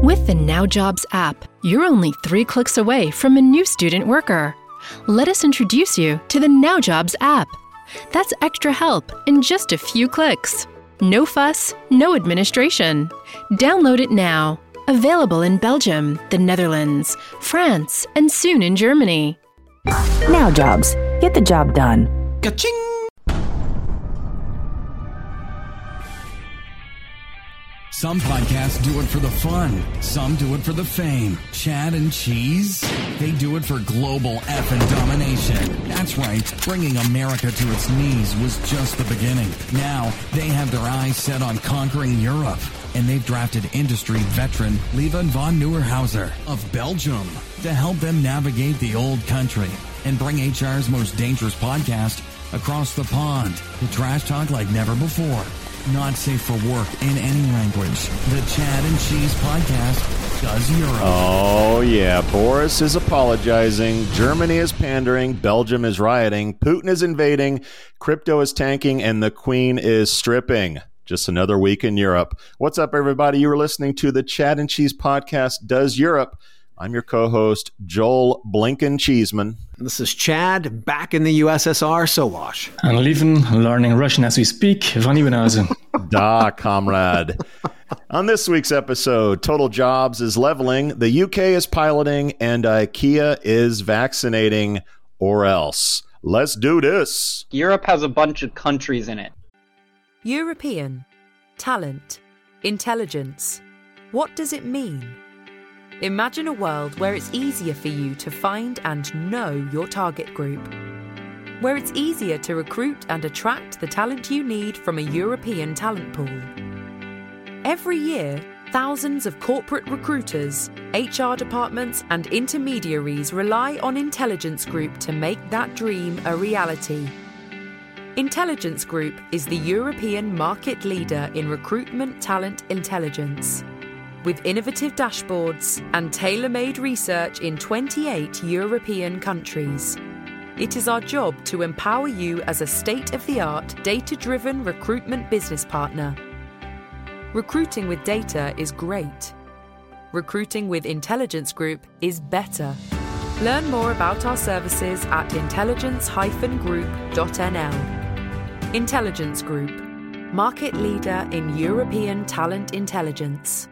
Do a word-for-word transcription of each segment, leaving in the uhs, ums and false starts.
With the Now Jobs app, you're only three clicks away from a new student worker. Let us introduce you to the Now Jobs app. That's extra help in just a few clicks. No fuss, no administration. Download it now. Available in Belgium, the Netherlands, France, and soon in Germany. Now Jobs. Get the job done. Ka-ching! Some podcasts do it for the fun. Some do it for the fame. Chad and Cheese? They do it for global effing domination. That's right. Bringing America to its knees was just the beginning. Now, they have their eyes set on conquering Europe. And they've drafted industry veteran Lieven von Neuerhauser of Belgium to help them navigate the old country and bring H R's most dangerous podcast across the pond to trash talk like never before. Not safe for work in any language. The Chad and Cheese Podcast does Europe. Oh, yeah. Boris is apologizing. Germany is pandering. Belgium is rioting. Putin is invading. Crypto is tanking. And the Queen is stripping. Just another week in Europe. What's up, everybody? You are listening to the Chad and Cheese Podcast Does Europe. I'm your co-host, Joel Blinken Cheeseman. This is Chad, back in the U S S R, Sowash. And Lieven, learning Russian as we speak, von Nieuwenhuizen. Da, comrade. On this week's episode, Total Jobs is leveling, the U K is piloting, and IKEA is vaccinating, or else. Let's do this. Europe has a bunch of countries in it. European, talent, intelligence. What does it mean? Imagine a world where it's easier for you to find and know your target group. Where it's easier to recruit and attract the talent you need from a European talent pool. Every year, thousands of corporate recruiters, H R departments, and intermediaries rely on Intelligence Group to make that dream a reality. Intelligence Group is the European market leader in recruitment talent intelligence. With innovative dashboards and tailor-made research in twenty-eight European countries. It is our job to empower you as a state-of-the-art, data-driven recruitment business partner. Recruiting with data is great. Recruiting with Intelligence Group is better. Learn more about our services at intelligence dash group dot n l. Intelligence Group, market leader in European talent intelligence.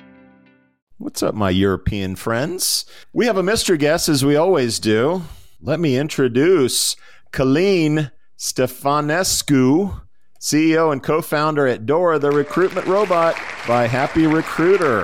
What's up, my European friends? We have a mystery guest, as we always do. Let me introduce Călin Stefanescu, C E O and co-founder at Dora, the recruitment robot by Happy Recruiter.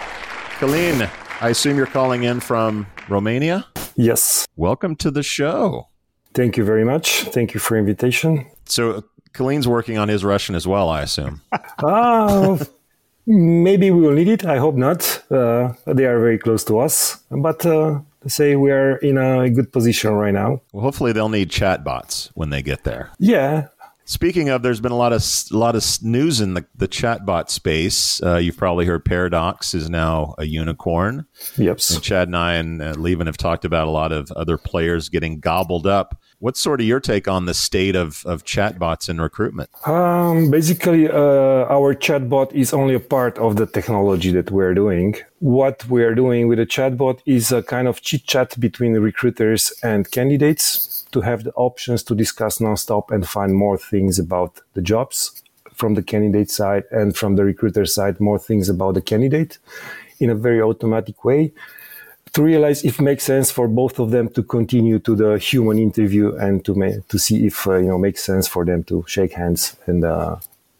Călin, I assume you're calling in from Romania? Yes. Welcome to the show. Thank you very much. Thank you for the invitation. So Călin's working on his Russian as well, I assume. Ah. Maybe we will need it. I hope not. Uh, they are very close to us. But uh, to say we are in a good position right now. Well, hopefully they'll need chatbots when they get there. Yeah. Speaking of, there's been a lot of a lot of news in the, the chatbot space. Uh, you've probably heard Paradox is now a unicorn. Yep. And Chad and I and uh, Lieven have talked about a lot of other players getting gobbled up. What's sort of your take on the state of, of chatbots in recruitment? Um, basically, uh, our chatbot is only a part of the technology that we're doing. What we're doing with a chatbot is a kind of chit-chat between recruiters and candidates to have the options to discuss nonstop and find more things about the jobs from the candidate side, and from the recruiter side, more things about the candidate in a very automatic way, to realize if it makes sense for both of them to continue to the human interview and to ma- to see if uh, you know makes sense for them to shake hands and uh,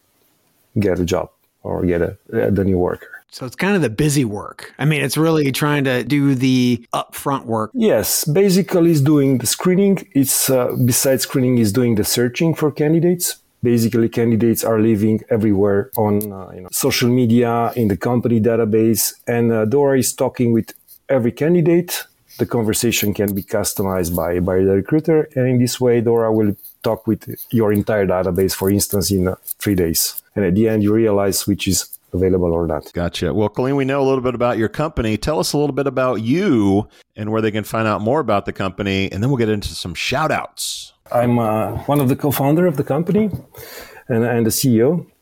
get a job or get a, uh, the new worker. So it's kind of the busy work. I mean, it's really trying to do the upfront work. Yes, basically it's doing the screening. It's uh, besides screening, is doing the searching for candidates. Basically, candidates are living everywhere on uh, you know, social media, in the company database, and uh, Dora is talking with every candidate. The conversation can be customized by, by the recruiter, and in this way, Dora will talk with your entire database, for instance, in uh, three days. And at the end, you realize which is available or not. Gotcha. Well, Călin, we know a little bit about your company. Tell us a little bit about you and where they can find out more about the company, and then we'll get into some shout outs. I'm uh, one of the co-founder of the company and, and the C E O.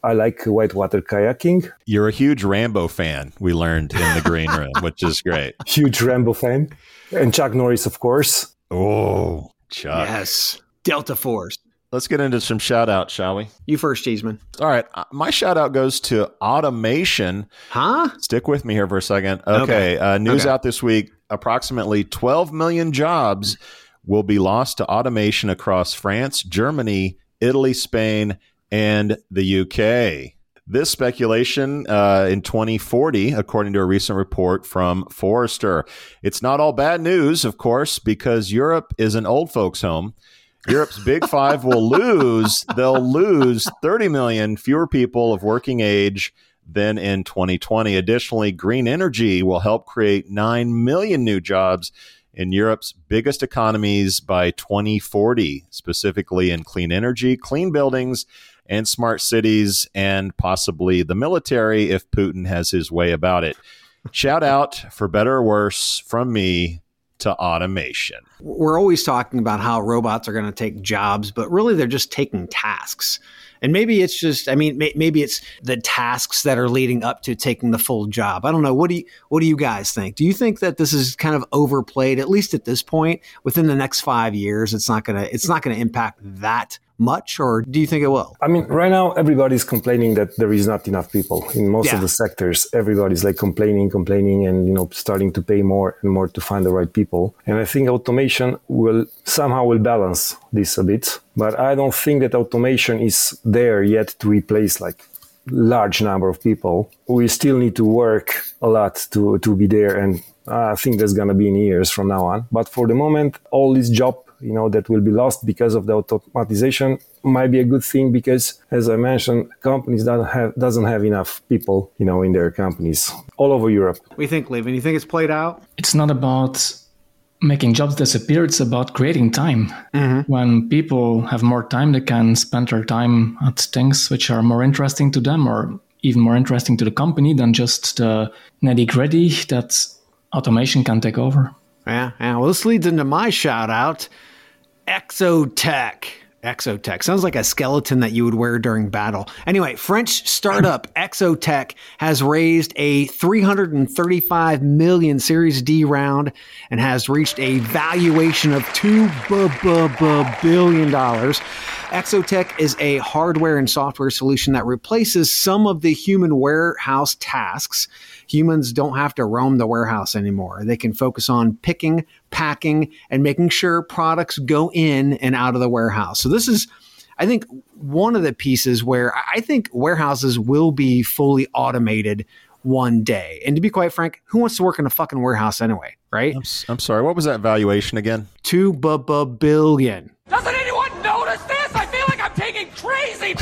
I like whitewater kayaking. You're a huge Rambo fan, we learned in the green room, which is great. Huge Rambo fan. And Chuck Norris, of course. Oh, Chuck. Yes. Delta Force. Let's get into some shout outs, shall we? You first, Cheeseman. All right. My shout out goes to automation. Huh? Stick with me here for a second. Okay. Okay. Uh, news Okay. out this week. Approximately twelve million jobs will be lost to automation across France, Germany, Italy, Spain, and the U K. This speculation uh, in twenty forty, according to a recent report from Forrester. It's not all bad news, of course, because Europe is an old folks' home. Europe's Big Five will lose, they'll lose thirty million fewer people of working age than in twenty twenty. Additionally, green energy will help create nine million new jobs in Europe's biggest economies by twenty forty, specifically in clean energy, clean buildings, and smart cities, and possibly the military if Putin has his way about it. Shout out, for better or worse, from me to automation. We're always talking about how robots are going to take jobs, but really they're just taking tasks. And maybe it's just, I mean, may, maybe it's the tasks that are leading up to taking the full job. I don't know. What do you, what do you guys think? Do you think that this is kind of overplayed, at least at this point, within the next five years? It's not going to, it's not going to impact that much, or do you think it will? I mean, right now, everybody's complaining that there is not enough people in most Yeah. of the sectors. Everybody's like complaining, complaining, and, you know, starting to pay more and more to find the right people. And I think automation will somehow will balance this a bit. But I don't think that automation is there yet to replace like large number of people. We still need to work a lot to, to be there. And I think that's going to be in years from now on. But for the moment, all this job, you know, that will be lost because of the automatization might be a good thing because, as I mentioned, companies don't have doesn't have enough people, you know, in their companies all over Europe. What do you think, Levin? You think it's played out? It's not about making jobs disappear. It's about creating time. Mm-hmm. When people have more time, they can spend their time at things which are more interesting to them or even more interesting to the company than just the nitty-gritty that automation can take over. Yeah, yeah. Well, this leads into my shout out. Exotech. Exotech. Sounds like a skeleton that you would wear during battle. Anyway, French startup Exotech has raised a three hundred thirty-five million Series D round and has reached a valuation of two billion dollars. Exotech is a hardware and software solution that replaces some of the human warehouse tasks. Humans don't have to roam the warehouse anymore. They can focus on picking, packing, and making sure products go in and out of the warehouse. So this is, I think, one of the pieces where I think warehouses will be fully automated one day. And to be quite frank, who wants to work in a fucking warehouse anyway, right? I'm, I'm sorry, what was that valuation again? Two billion. Doesn't anyone notice this? I feel like I'm taking crazy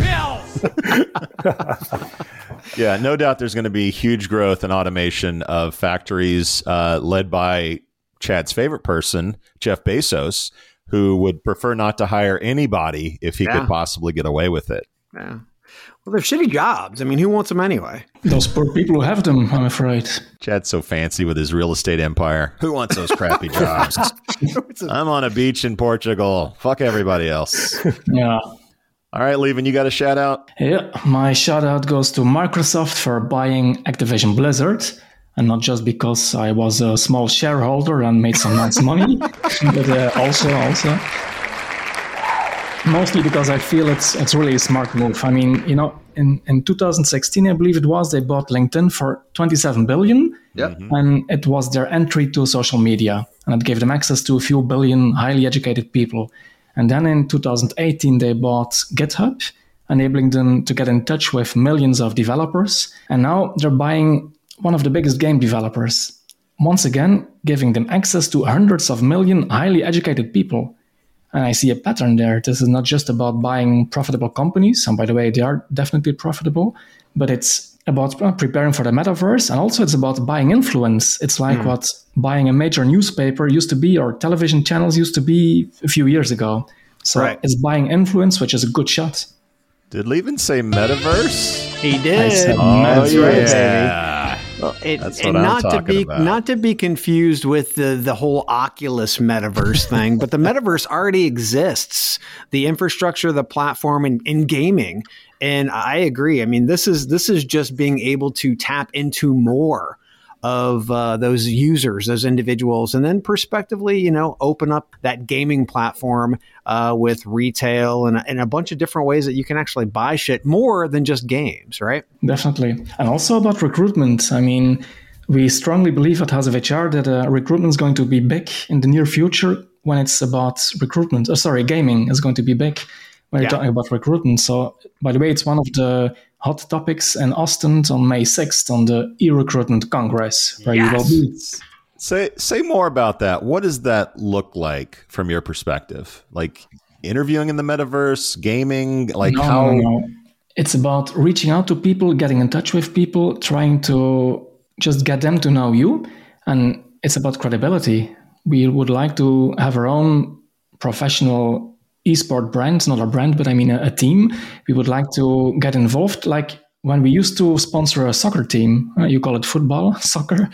pills. Yeah, no doubt there's going to be huge growth in automation of factories uh, led by Chad's favorite person, Jeff Bezos, who would prefer not to hire anybody if he Yeah. could possibly get away with it. Yeah. Well, they're shitty jobs. I mean, who wants them anyway? Those poor people who have them, I'm afraid. Chad's so fancy with his real estate empire. Who wants those crappy jobs? I'm on a beach in Portugal. Fuck everybody else. Yeah. All right, Levin, you got a shout out? Yeah, my shout out goes to Microsoft for buying Activision Blizzard. And not just because I was a small shareholder and made some nice money, but uh, also, also, mostly because I feel it's it's really a smart move. I mean, you know, in, in two thousand sixteen, I believe it was, they bought LinkedIn for twenty-seven billion dollars. Yep. And it was their entry to social media. And it gave them access to a few billion highly educated people. And then in two thousand eighteen, they bought GitHub, enabling them to get in touch with millions of developers. And now they're buying one of the biggest game developers, once again, giving them access to hundreds of million highly educated people. And I see a pattern there. This is not just about buying profitable companies. And by the way, they are definitely profitable, but it's about preparing for the metaverse. And also it's about buying influence. It's like mm. what buying a major newspaper used to be, or television channels used to be a few years ago. So right. It's buying influence, which is a good shot. Did Levin say metaverse? He did. I said Oh, metaverse. yeah. Well, it, That's and what I'm not to talking be about. not to be confused with the the whole Oculus metaverse thing, but the metaverse already exists. The infrastructure, the platform, in, in gaming, and I agree. I mean, this is this is just being able to tap into more of uh, those users, those individuals, and then prospectively, you know, open up that gaming platform uh, with retail and, and a bunch of different ways that you can actually buy shit more than just games, right? Definitely. And also about recruitment. I mean, we strongly believe at House of H R that uh, recruitment is going to be big in the near future when it's about recruitment. Oh, sorry, gaming is going to be big when Yeah. you're talking about recruitment. So, by the way, it's one of the hot topics in Austin on May sixth on the e-recruitment congress, where you will be. Say say more about that. What does that look like from your perspective? Like interviewing in the metaverse, gaming, like no, how? No, no. It's about reaching out to people, getting in touch with people, trying to just get them to know you. And it's about credibility. We would like to have our own professional esport brand, not a brand, but I mean a, a team. We would like to get involved, like when we used to sponsor a soccer team. Uh, you call it football, soccer,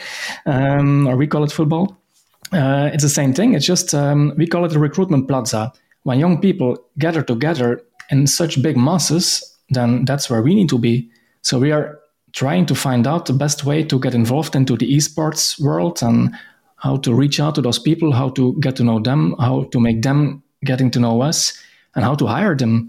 um, or we call it football. Uh, it's the same thing. It's just um, we call it a recruitment plaza. When young people gather together in such big masses, then that's where we need to be. So we are trying to find out the best way to get involved into the esports world and how to reach out to those people, how to get to know them, how to make them getting to know us, and how to hire them.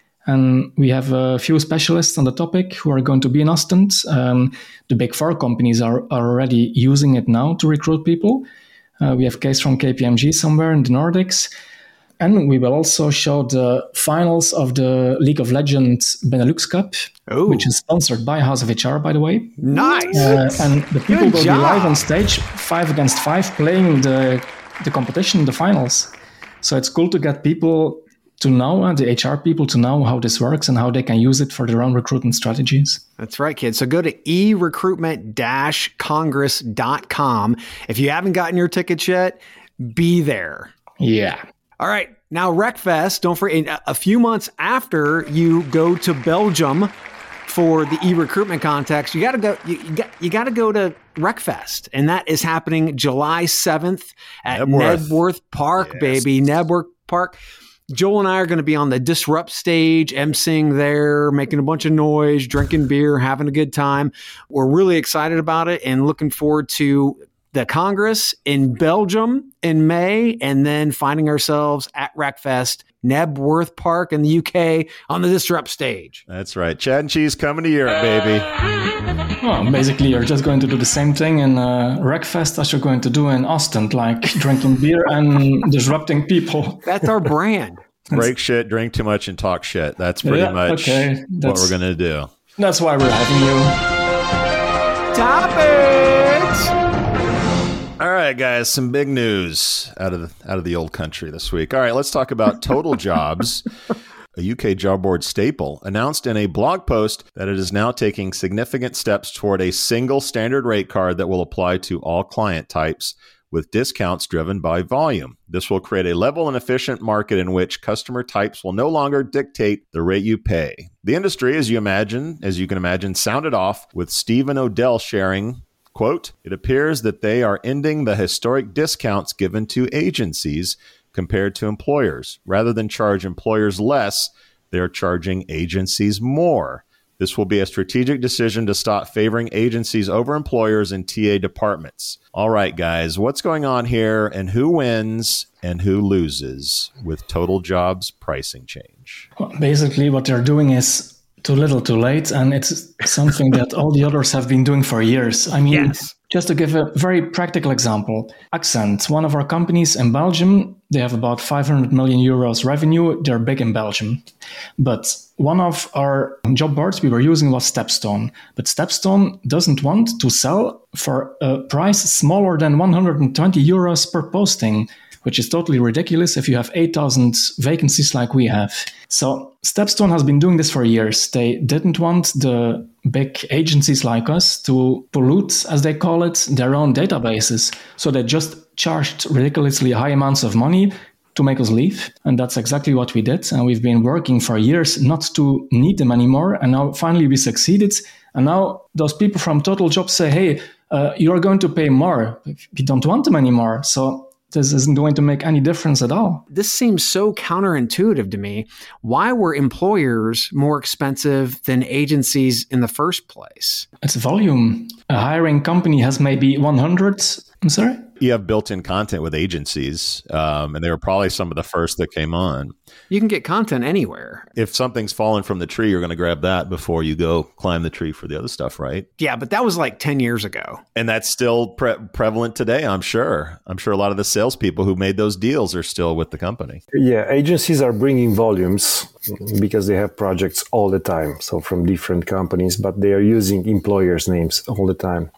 And we have a few specialists on the topic who are going to be in Austin. Um, the big four companies are, are already using it now to recruit people. Uh, we have a case from K P M G somewhere in the Nordics. And we will also show the finals of the League of Legends Benelux Cup, Ooh. which is sponsored by House of H R, by the way. Nice. Uh, and the people Good will job. be live on stage, five against five, playing the, the competition, the finals. So it's cool to get people to know, uh, the H R people to know how this works and how they can use it for their own recruitment strategies. That's right, kids. So go to e recruitment dash congress dot com. If you haven't gotten your tickets yet, be there. Yeah. All right. Now, RecFest, don't forget, a few months after you go to Belgium for the e-recruitment contest, you got to go. You, you got you got to go to RecFest, and that is happening July seventh at Nebworth. Nebworth Park, Yes. baby, Nebworth Park. Joel and I are going to be on the Disrupt stage, emceeing there, making a bunch of noise, drinking beer, having a good time. We're really excited about it and looking forward to the Congress in Belgium in May, and then finding ourselves at RecFest, Nebworth Park in the U K on the Disrupt stage. That's right. Chad and Cheese coming to Europe, baby. Well, basically, you're just going to do the same thing in uh, RecFest as you're going to do in Austin, like drinking beer and disrupting people. That's our brand. Break shit, drink too much, and talk shit. That's pretty Yeah, much okay. what That's- we're going to do. That's why we're having you. Topics! All right, guys, some big news out of the, out of the old country this week. All right, let's talk about Total Jobs. A U K job board staple announced in a blog post that it is now taking significant steps toward a single standard rate card that will apply to all client types with discounts driven by volume. This will create a level and efficient market in which customer types will no longer dictate the rate you pay. The industry, as you imagine, as you can imagine, sounded off with Stephen Odell sharing, quote, "It appears that they are ending the historic discounts given to agencies compared to employers. Rather than charge employers less, they're charging agencies more. This will be a strategic decision to stop favoring agencies over employers in T A departments." All right, guys, what's going on here, and who wins and who loses with Total Jobs pricing change? Well, basically, what they're doing is too little, too late, and it's something that all the others have been doing for years. I mean, Yes. just to give a very practical example, Accent, one of our companies in Belgium, they have about five hundred million euros revenue. They're big in Belgium. But one of our job boards we were using was Stepstone. But Stepstone doesn't want to sell for a price smaller than one hundred twenty euros per posting, which is totally ridiculous if you have eight thousand vacancies like we have. So Stepstone has been doing this for years. They didn't want the big agencies like us to pollute, as they call it, their own databases. So they just charged ridiculously high amounts of money to make us leave. And that's exactly what we did. And we've been working for years not to need them anymore. And now finally we succeeded. And now those people from Total Jobs say, hey, uh, you're going to pay more. We don't want them anymore. So this isn't going to make any difference at all. This seems so counterintuitive to me. Why were employers more expensive than agencies in the first place? It's volume. A hiring company has maybe one hundred. I'm sorry? You have built-in content with agencies, um, and they were probably some of the first that came on. You can get content anywhere. If something's fallen from the tree, you're going to grab that before you go climb the tree for the other stuff, right? Yeah, but that was like ten years ago. And that's still pre- prevalent today, I'm sure. I'm sure a lot of the salespeople who made those deals are still with the company. Yeah, agencies are bringing volumes because they have projects all the time. So from different companies, but they are using employers' names all the time.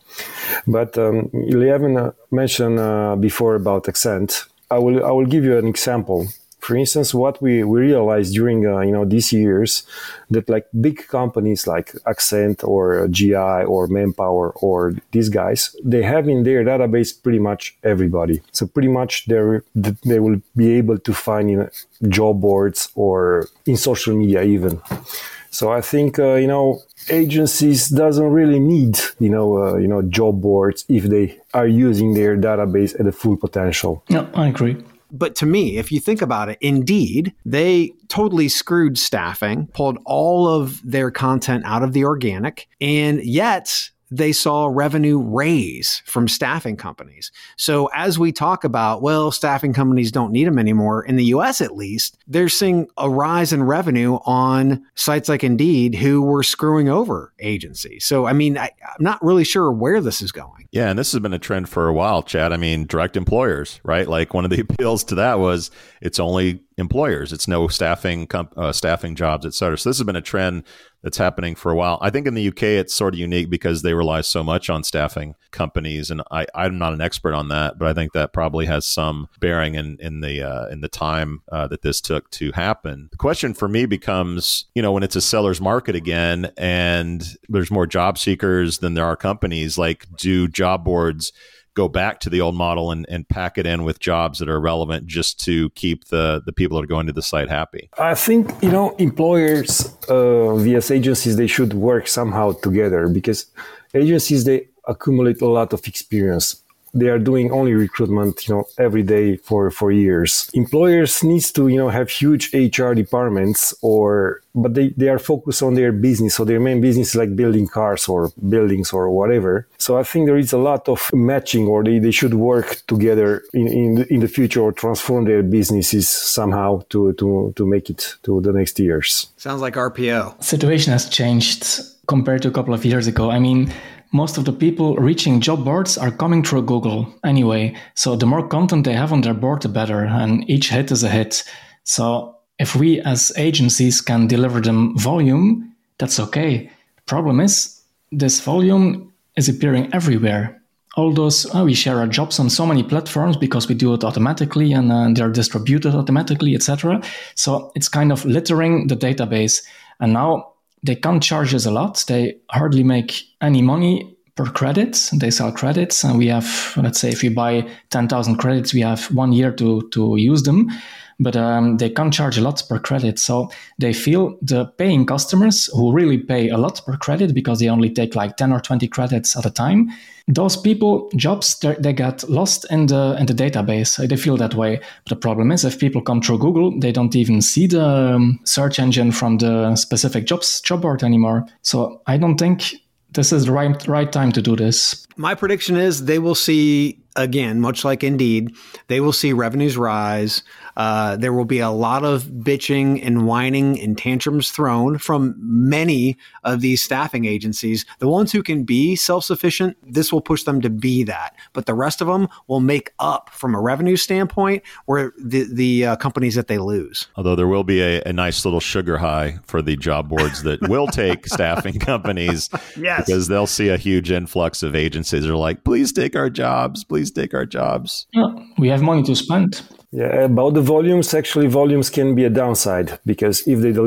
But um, Lieven uh, mentioned uh, before about Accent. I will I will give you an example. For instance, what we, we realized during uh, you know these years, that like big companies like Accent or G I or Manpower or these guys, they have in their database pretty much everybody. So pretty much they they will be able to find in job boards or in social media even. So I think uh, you know agencies doesn't really need you know uh, you know job boards if they are using their database at the full potential. Yeah, I agree. But to me, if you think about it, Indeed, they totally screwed staffing, pulled all of their content out of the organic, and yet they saw revenue raise from staffing companies. So as we talk about, well, staffing companies don't need them anymore, in the U S at least, they're seeing a rise in revenue on sites like Indeed who were screwing over agencies. So, I mean, I, I'm not really sure where this is going. Yeah, and this has been a trend for a while, Chad. I mean, direct employers, right? Like one of the appeals to that was it's only employers. It's no staffing comp- uh, staffing jobs, et cetera. So this has been a trend that's happening for a while. I think in the U K, it's sort of unique because they rely so much on staffing companies. And I, I'm not an expert on that, but I think that probably has some bearing in, in the uh, in the time uh, that this took to happen. The question for me becomes, you know, when it's a seller's market again and there's more job seekers than there are companies, like do job boards go back to the old model and, and pack it in with jobs that are relevant just to keep the, the people that are going to the site happy? I think, you know, employers uh, via agencies, they should work somehow together because agencies, they accumulate a lot of experience. They are doing only recruitment, you know, every day for, for years. Employers needs to, you know, have huge H R departments or, but they, they are focused on their business. So their main business is like building cars or buildings or whatever. So I think there is a lot of matching or they, they should work together in, in, the, in the future or transform their businesses somehow to, to, to make it to the next years. Sounds like R P O. Situation has changed compared to a couple of years ago. I mean, most of the people reaching job boards are coming through Google anyway. So the more content they have on their board, the better. And each hit is a hit. So if we as agencies can deliver them volume, that's okay. The problem is this volume is appearing everywhere. All those, oh, we share our jobs on so many platforms because we do it automatically and uh, they're distributed automatically, et cetera. So it's kind of littering the database. And now they can't charge us a lot. They hardly make any money per credit. They sell credits, and we have, let's say, if we buy ten thousand credits, we have one year to, to use them. But um, they can't charge a lot per credit. So they feel the paying customers who really pay a lot per credit because they only take like ten or twenty credits at a time. Those people, jobs, they get lost in the in the database. They feel that way. But the problem is if people come through Google, they don't even see the um, search engine from the specific jobs job board anymore. So I don't think this is the right, right time to do this. My prediction is they will see, again, much like Indeed, they will see revenues rise. Uh, there will be a lot of bitching and whining and tantrums thrown from many of these staffing agencies. The ones who can be self-sufficient, this will push them to be that. But the rest of them will make up from a revenue standpoint where the, the uh, companies that they lose. Although there will be a, a nice little sugar high for the job boards that will take staffing companies. Yes. Because they'll see a huge influx of agencies that are like, please take our jobs, please take our jobs. Yeah, we have money to spend. Yeah, about the volumes, actually volumes can be a downside because if they deliver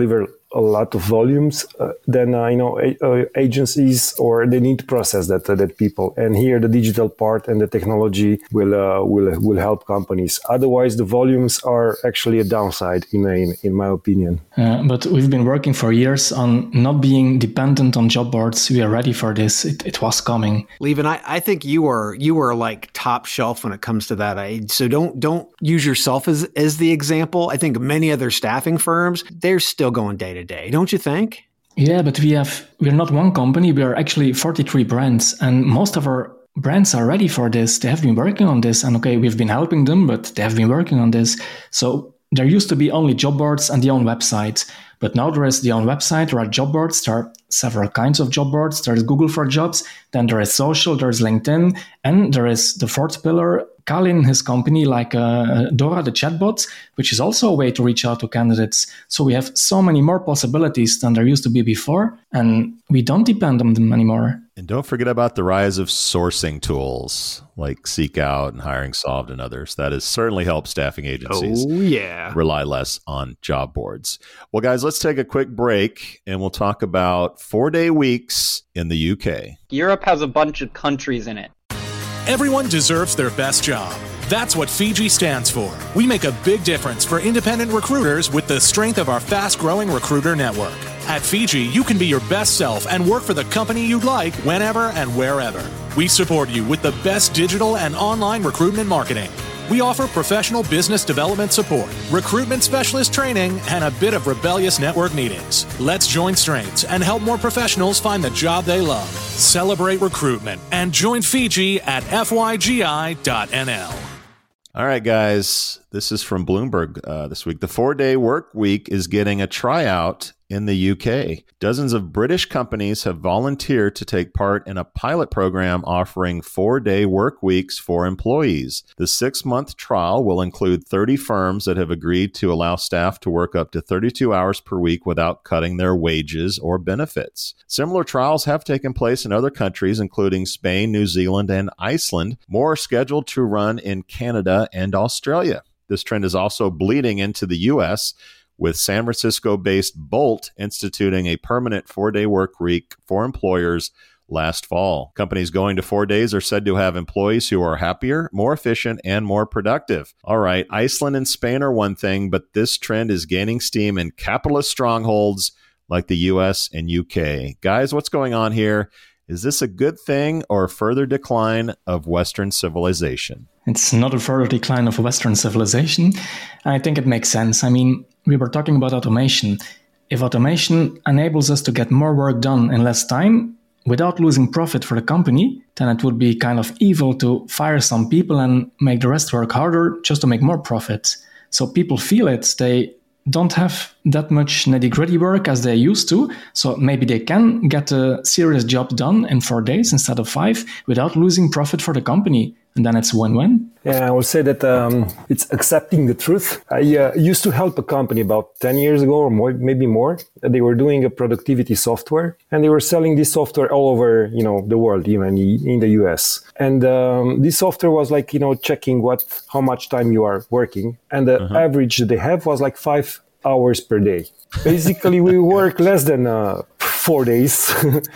a lot of volumes, uh, then uh, you know a, uh, agencies or they need to process that uh, that people. And here the digital part and the technology will uh, will will help companies. Otherwise, the volumes are actually a downside, in in, in my opinion. Uh, but we've been working for years on not being dependent on job boards. We are ready for this. It, it was coming. Levin, I, I think you are you are like top shelf when it comes to that. I, so don't don't use yourself as as the example. I think many other staffing firms, they're still going day to day, don't you think? Yeah, but we have we're not one company. We are actually forty-three brands, and most of our brands are ready for this. They have been working on this, and okay, we've been helping them, but they have been working on this. So there used to be only job boards and the own website, but now there is the own website, there are job boards, there are several kinds of job boards. There is Google for Jobs, then there is social, there is LinkedIn, and there is the fourth pillar, Kalin, his company, like uh, Dora, the chatbot, which is also a way to reach out to candidates. So we have so many more possibilities than there used to be before, and we don't depend on them anymore. And don't forget about the rise of sourcing tools like Seek Out and Hiring Solved and others. That has certainly helped staffing agencies oh, yeah. rely less on job boards. Well, guys, let's take a quick break and we'll talk about four-day weeks in the U K. Europe has a bunch of countries in it. Everyone deserves their best job. That's what Fiji stands for. We make a big difference for independent recruiters with the strength of our fast-growing recruiter network. At Fiji, you can be your best self and work for the company you'd like whenever and wherever. We support you with the best digital and online recruitment marketing. We offer professional business development support, recruitment specialist training, and a bit of rebellious network meetings. Let's join strengths and help more professionals find the job they love. Celebrate recruitment and join Fiji at f y g i dot n l. All right, guys, this is from Bloomberg uh, this week. The four-day work week is getting a tryout in the U K. Dozens of British companies have volunteered to take part in a pilot program offering four-day work weeks for employees. The six-month trial will include thirty firms that have agreed to allow staff to work up to thirty-two hours per week without cutting their wages or benefits. Similar trials have taken place in other countries, including Spain, New Zealand, and Iceland. More are scheduled to run in Canada and Australia. This trend is also bleeding into the U S, with San Francisco-based Bolt instituting a permanent four-day work week for employers last fall. Companies going to four days are said to have employees who are happier, more efficient, and more productive. All right, Iceland and Spain are one thing, but this trend is gaining steam in capitalist strongholds like the U S and U K. Guys, what's going on here? Is this a good thing or a further decline of Western civilization? It's not a further decline of Western civilization. I think it makes sense. I mean, we were talking about automation. If automation enables us to get more work done in less time without losing profit for the company, then it would be kind of evil to fire some people and make the rest work harder just to make more profit. So people feel it. They don't have that much nitty-gritty work as they used to, so maybe they can get a serious job done in four days instead of five without losing profit for the company, and then it's win-win. Yeah, I will say that um, it's accepting the truth. I uh, used to help a company about ten years ago or more, maybe more. They were doing a productivity software, and they were selling this software all over, you know, the world, even in the U S. And um, this software was like, you know, checking what, how much time you are working, and the uh-huh. average that they have was like five hours per day. Basically, we work less than uh, four days.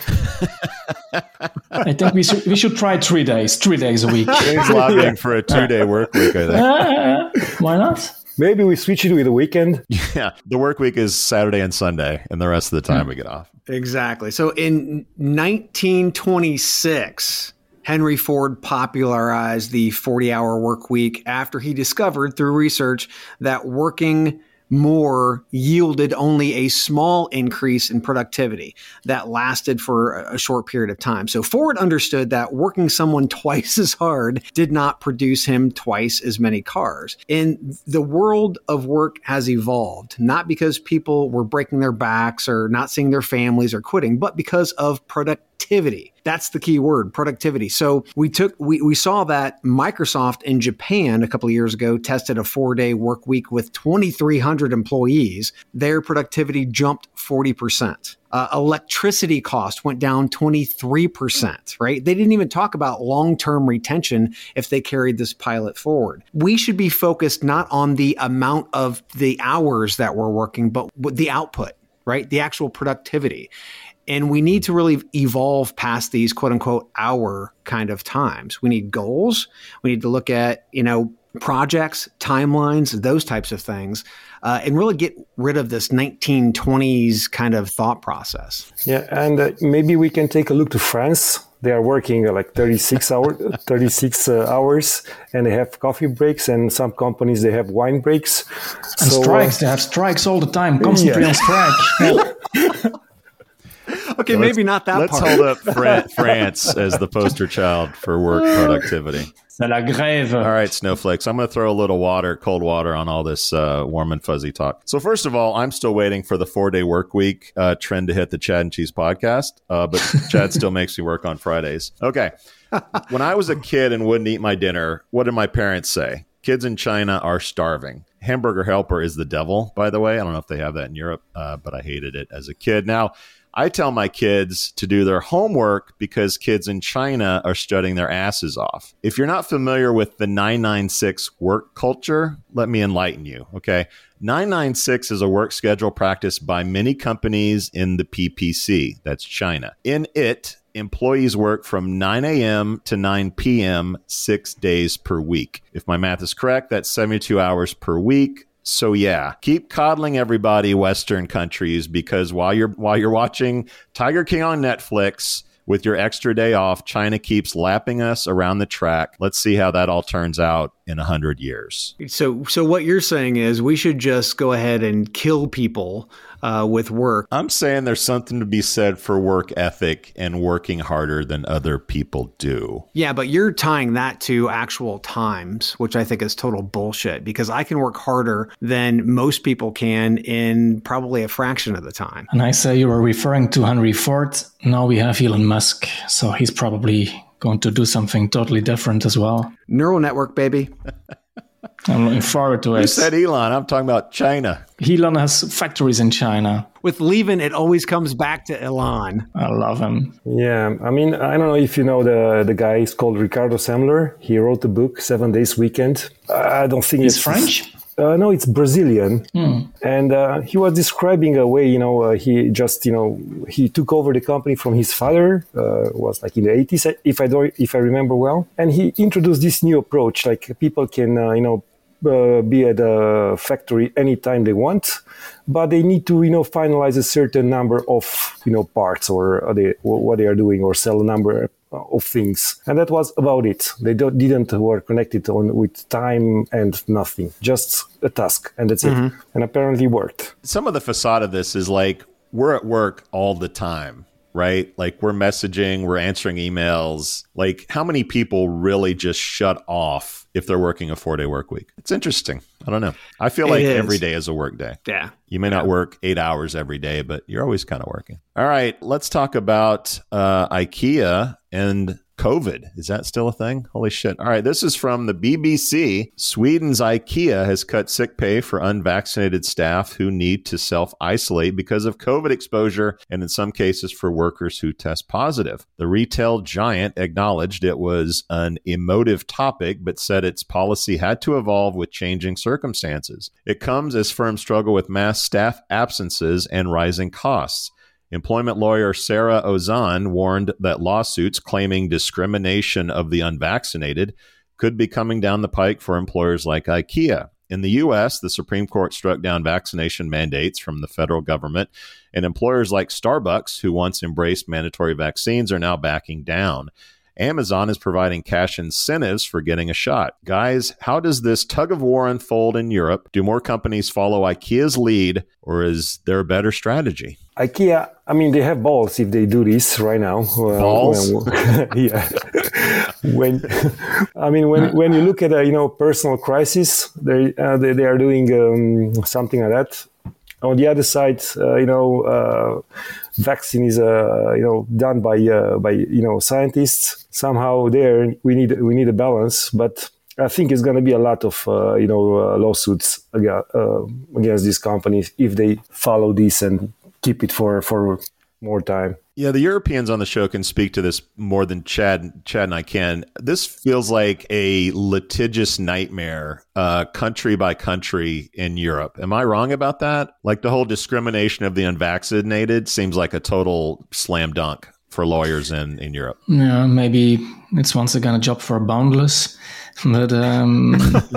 I think we should we should try three days, three days a week. He's lobbying for a two-day work week, I think. Uh, why not? Maybe we switch it with a weekend. Yeah, the work week is Saturday and Sunday, and the rest of the time mm. we get off. Exactly. So in nineteen twenty-six, Henry Ford popularized the forty-hour work week after he discovered through research that working more yielded only a small increase in productivity that lasted for a short period of time. So Ford understood that working someone twice as hard did not produce him twice as many cars. And the world of work has evolved, not because people were breaking their backs or not seeing their families or quitting, but because of productivity. That's the key word, productivity. So we took, we, we saw that Microsoft in Japan a couple of years ago tested a four-day work week with twenty-three hundred employees. Their productivity jumped forty percent. Uh, electricity cost went down twenty-three percent, right? They didn't even talk about long-term retention if they carried this pilot forward. We should be focused not on the amount of the hours that we're working, but the output. right? The actual productivity. And we need to really evolve past these quote unquote hour kind of times. We need goals. We need to look at, you know, projects, timelines, those types of things, uh, and really get rid of this nineteen twenties kind of thought process. Yeah, and uh, maybe we can take a look to France. They are working uh, like thirty-six hours, thirty-six uh, hours, and they have coffee breaks. And some companies they have wine breaks. And so, strikes. Uh, they have strikes all the time, constantly yeah. on strike. Okay, Well, maybe not that let's part. hold up Fran- France as the poster child for work productivity. C'est la grève. All right, snowflakes. I'm going to throw a little water, cold water on all this uh, warm and fuzzy talk. So first of all, I'm still waiting for the four-day work week uh, trend to hit the Chad and Cheese podcast, uh, but Chad still makes me work on Fridays. Okay. When I was a kid and wouldn't eat my dinner, what did my parents say? Kids in China are starving. Hamburger Helper is the devil, by the way. I don't know if they have that in Europe, uh, but I hated it as a kid. Now, I tell my kids to do their homework because kids in China are studying their asses off. If you're not familiar with the nine nine six work culture, let me enlighten you, okay? nine nine six is a work schedule practiced by many companies in the P P C, that's China. In it, employees work from nine a.m. to nine p.m. six days per week. If my math is correct, that's seventy-two hours per week. So yeah, keep coddling everybody, Western countries, because while you're while you're watching Tiger King on Netflix with your extra day off, China keeps lapping us around the track. Let's see how that all turns out in a hundred years. So, so what you're saying is we should just go ahead and kill people uh, with work. I'm saying there's something to be said for work ethic and working harder than other people do. Yeah, but you're tying that to actual times, which I think is total bullshit because I can work harder than most people can in probably a fraction of the time. And I say you were referring to Henry Ford. Now we have Elon Musk, so he's probably going to do something totally different as well. Neural network, baby. I'm looking forward to it. You said Elon. I'm talking about China. Elon has factories in China. With Levin, it always comes back to Elon. I love him. Yeah, I mean, I don't know if you know the the guy. He's called Ricardo Semler. He wrote the book Seven Days Weekend. I don't think He's it's French. Uh, no, it's Brazilian. Hmm. And uh, he was describing a way, you know, uh, he just, you know, he took over the company from his father, uh, was like in the eighties, if I don't, if I remember well. And he introduced this new approach, like people can, uh, you know, uh, be at a factory anytime they want, but they need to, you know, finalize a certain number of, you know, parts or they, what they are doing or sell a number of things. And that was about it. They don't, didn't work connected on with time and nothing, just a task. And that's mm-hmm. it. And apparently worked. Some of the facade of this is like, we're at work all the time, right? Like we're messaging, we're answering emails. Like how many people really just shut off if they're working a four day work week? It's interesting. I don't know. I feel like every day is a work day. Yeah. You may not work eight hours every day, but you're always kind of working. All right. Let's talk about uh, IKEA and COVID. Is that still a thing? Holy shit. All right. This is from the B B C. Sweden's IKEA has cut sick pay for unvaccinated staff who need to self-isolate because of COVID exposure and in some cases for workers who test positive. The retail giant acknowledged it was an emotive topic, but said its policy had to evolve with changing circumstances. It comes as firms struggle with mass staff absences and rising costs. Employment lawyer Sarah Ozan warned that lawsuits claiming discrimination of the unvaccinated could be coming down the pike for employers like IKEA. In the U S, the Supreme Court struck down vaccination mandates from the federal government, and employers like Starbucks, who once embraced mandatory vaccines, are now backing down. Amazon is providing cash incentives for getting a shot. Guys, how does this tug of war unfold in Europe? Do more companies follow IKEA's lead, or is there a better strategy? IKEA, I mean, they have balls if they do this right now. Well, balls? When, yeah. when, I mean, when when you look at a you know personal crisis, they uh, they, they are doing um, something like that. On the other side, uh, you know, uh, vaccine is uh, you know done by uh, by you know scientists. Somehow, there we need we need a balance, but I think it's going to be a lot of uh, you know uh, lawsuits against, uh, against these companies if they follow this and keep it for for more time. Yeah, the Europeans on the show can speak to this more than Chad, Chad and I can. This feels like a litigious nightmare, uh, country by country in Europe. Am I wrong about that? Like the whole discrimination of the unvaccinated seems like a total slam dunk for lawyers in, in Europe. Yeah, maybe it's once again a job for Boundless. But um,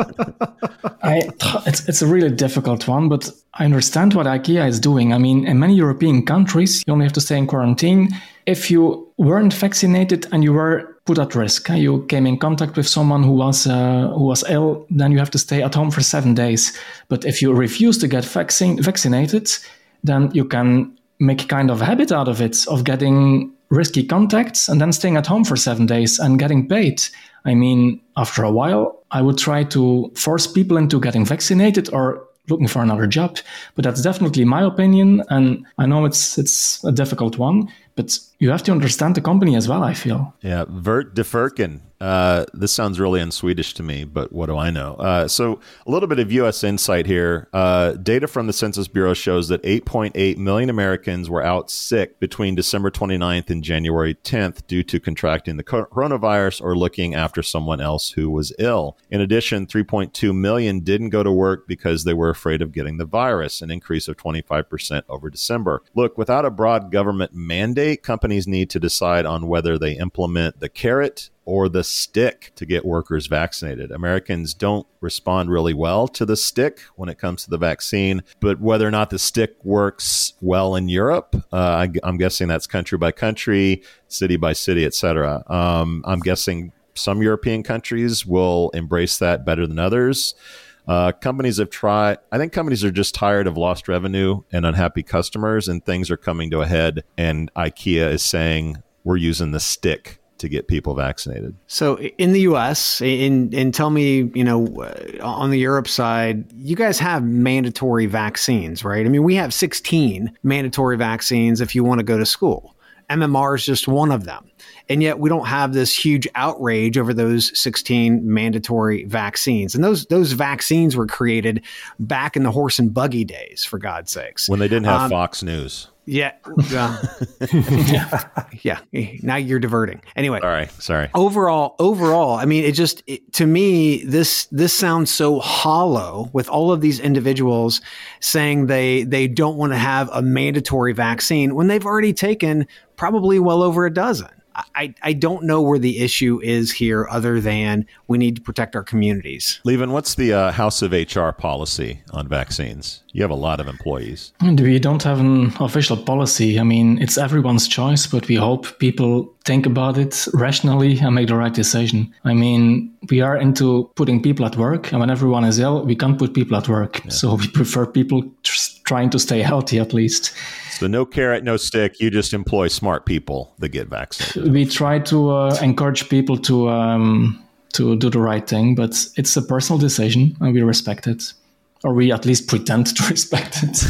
I, it's it's a really difficult one, but I understand what IKEA is doing. I mean, in many European countries, you only have to stay in quarantine if you weren't vaccinated and you were put at risk. You came in contact with someone who was uh, who was ill, then you have to stay at home for seven days. But if you refuse to get vaccine vaccinated, then you can make kind of a habit out of it, of getting risky contacts and then staying at home for seven days and getting paid. I mean, after a while, I would try to force people into getting vaccinated or looking for another job. But that's definitely my opinion. And I know it's it's a difficult one, but you have to understand the company as well, I feel. Yeah, Vert de Firken. Uh, this sounds really un-Swedish to me, but what do I know? Uh, so a little bit of U S insight here. Uh, data from the Census Bureau shows that eight point eight million Americans were out sick between December twenty-ninth and January tenth due to contracting the coronavirus or looking after someone else who was ill. In addition, three point two million didn't go to work because they were afraid of getting the virus, an increase of twenty-five percent over December. Look, without a broad government mandate, companies need to decide on whether they implement the carrot or the stick to get workers vaccinated. Americans don't respond really well to the stick when it comes to the vaccine, but whether or not the stick works well in Europe, uh, I, I'm guessing that's country by country, city by city, et cetera. Um, I'm guessing some European countries will embrace that better than others. Uh, companies have tried, I think companies are just tired of lost revenue and unhappy customers, and things are coming to a head, and IKEA is saying we're using the stick to get people vaccinated. So in the U S, in, and tell me, you know, on the Europe side, you guys have mandatory vaccines, right? I mean, we have sixteen mandatory vaccines if you want to go to school. M M R is just one of them. And yet we don't have this huge outrage over those sixteen mandatory vaccines. And those those vaccines were created back in the horse and buggy days, for God's sakes. When they didn't have um, Fox News. Yeah. Uh, yeah. Yeah. Now you're diverting. Anyway. Sorry. Sorry. Overall, overall, I mean, it just, it, to me, this, this sounds so hollow with all of these individuals saying they, they don't want to have a mandatory vaccine when they've already taken probably well over a dozen. I, I don't know where the issue is here other than we need to protect our communities. Levin, what's the uh, House of H R policy on vaccines? You have a lot of employees. And we don't have an official policy. I mean, it's everyone's choice, but we hope people think about it rationally and make the right decision. I mean, we are into putting people at work, and when everyone is ill, we can't put people at work. Yeah. So we prefer people tr- trying to stay healthy at least. So no carrot, no stick. You just employ smart people that get vaccinated. We try to uh, encourage people to um, to do the right thing, but it's a personal decision, and we respect it, or we at least pretend to respect it.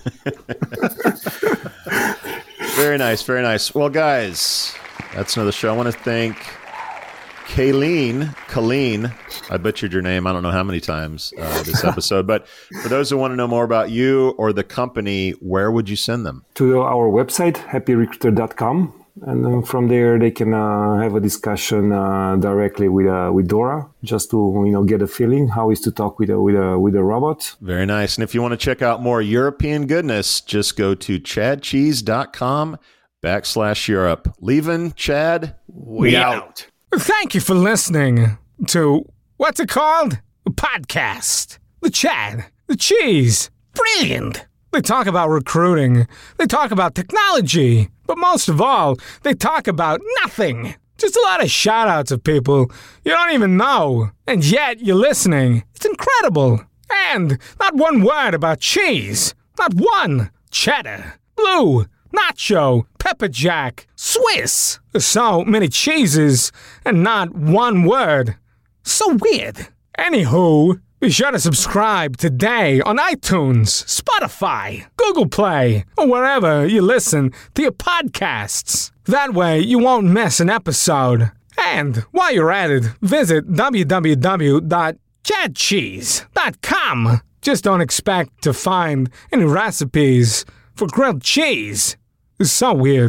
Very nice, very nice. Well, guys, that's another show. I want to thank Kayleen, Colleen, I butchered your name I don't know how many times uh, this episode, but for those who want to know more about you or the company, where would you send them? To our website, happy recruiter dot com. And then from there, they can uh, have a discussion uh, directly with uh, with Dora, just to you know get a feeling how is to talk with a with a with a robot. Very nice. And if you want to check out more European goodness, just go to chad cheese dot com backslash Europe. Leaving Chad, we, we out. out. Thank you for listening to, what's it called? A podcast. The Chad. The Cheese. Brilliant. They talk about recruiting. They talk about technology. But most of all, they talk about nothing. Just a lot of shout-outs of people you don't even know. And yet you're listening. It's incredible. And not one word about cheese. Not one. Cheddar. Blue. Nacho, pepper jack, Swiss. So many cheeses and not one word. So weird. Anywho, be sure to subscribe today on iTunes, Spotify, Google Play, or wherever you listen to your podcasts. That way you won't miss an episode. And while you're at it, visit w w w dot chad cheese dot com. Just don't expect to find any recipes for grilled cheese. It's so weird.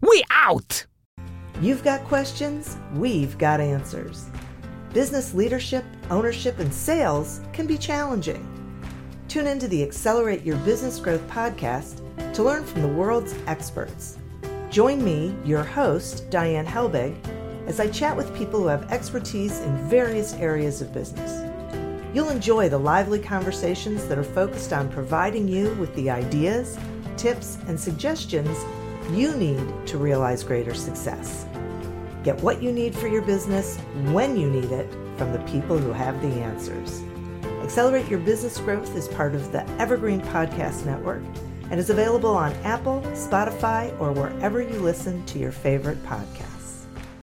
We out! You've got questions, we've got answers. Business leadership, ownership, and sales can be challenging. Tune into the Accelerate Your Business Growth podcast to learn from the world's experts. Join me, your host, Diane Helbig, as I chat with people who have expertise in various areas of business. You'll enjoy the lively conversations that are focused on providing you with the ideas, tips, and suggestions you need to realize greater success. Get what you need for your business when you need it from the people who have the answers. Accelerate Your Business Growth is part of the Evergreen Podcast Network and is available on Apple, Spotify, or wherever you listen to your favorite podcast.